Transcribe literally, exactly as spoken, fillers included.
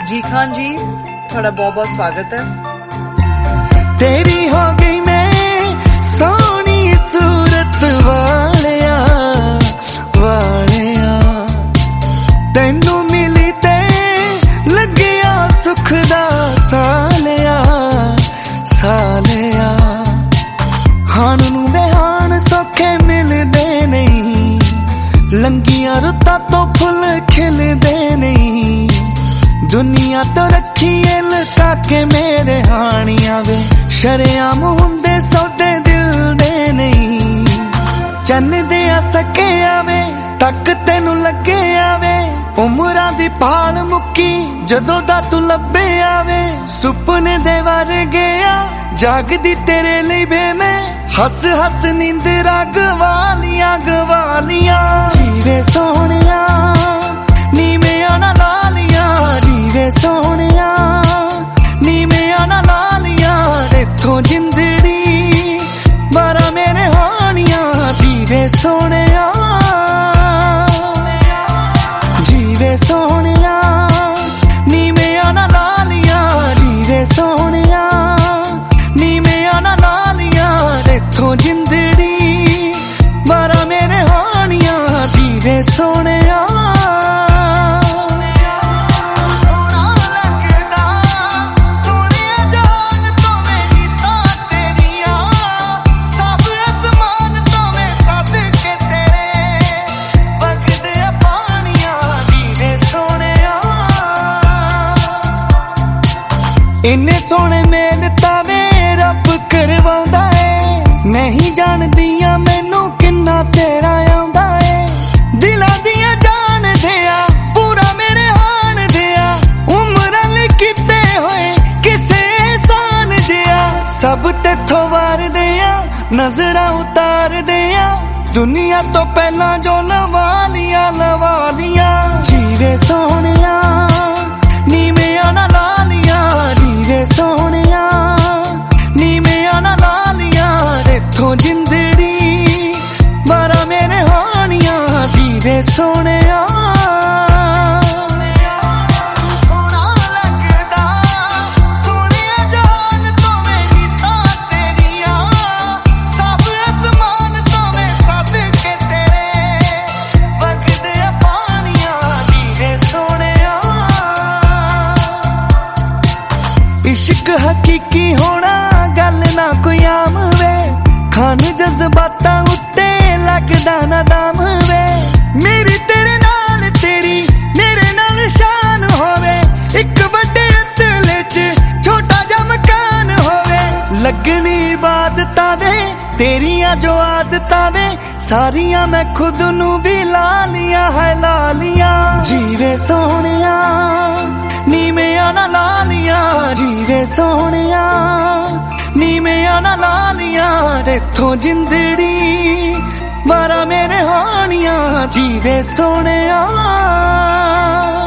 जी खान जी, थोड़ा बहुत बहुत स्वागत है। तेरी हो गई मैं सोनी सूरत वालिया वालिया, तेनू मिली ते लगिया सुख दा सालिया सालिया। हान नू दे हान सौखे मिलदे नहीं, लंगिया रुत्तां तो फुल खिलदे नहीं। दुनिया तो रखी है लुका के मेरे हानिया वे, शरेआम हुंदे सौदे दिल दे नहीं। चन दे आ सके आवे तक तेनू लगे आवे, उमरां दी पाल मुक्की जदों दा तू लब्बे आवे। सुपने दे वर गया जागदी तेरे लिए बे मैं, हस हस नींदरां गवालियां गवालियां। जीवे सोहणिया नीवेआं ना लालियां, जीवे सोहणिया नीवेआं ना लालियां। इत्थों जिंदड़ी बारा मेरे हानियां, जीवे सोहणिया जीवे सोहणिया नीवेआं ना लालियां, जीवे सोहणिया नीवेआं ना लालियां। इत्थों जिंदड़ी बारा मेरे हानियां, जीवे सोहणिया। इन्ने सोने मेल तावे रब करवाउंदा है, नहीं जानदियां मैनू किन्ना तेरा आउंदा है। दिलां दियां जान दिया पूरा मेरे हान दिया, उमरां लई कीते होए किसे एहसान दिया। सब तेथों वार दिया नजरां उतार दिया, दुनिया तो पहला जो लवा लिया लवा लिया। जीवे सोहणिया नीवेआं ना लालियां, जीवे सोहणिया नीवेआं ना लालियां। इत्थों जिंदड़ी बारा मेरे हानियां, जीवे सोहणिया। इश्क हकीकी होना गल ना कोई आम वे, खान जज्बातां उत्ते लगदा ना दाम वे। मेरी तेरे नाल तेरी मेरे नाल शान होवे, एक बड़े अतले च छोटा जा मकान होवे। लगनी इबादतां वे तेरियां जो आदतां वे, सारियां मैं खुद नू भी ला लिया है ला लिया। जीवे सोहणिया नीवेआं ना लालियां, जीवे सोहणिया नीवेआं ना लालियां। इत्थों जिंदड़ी बारा मेरे हानियां, जीवे सोहणिया।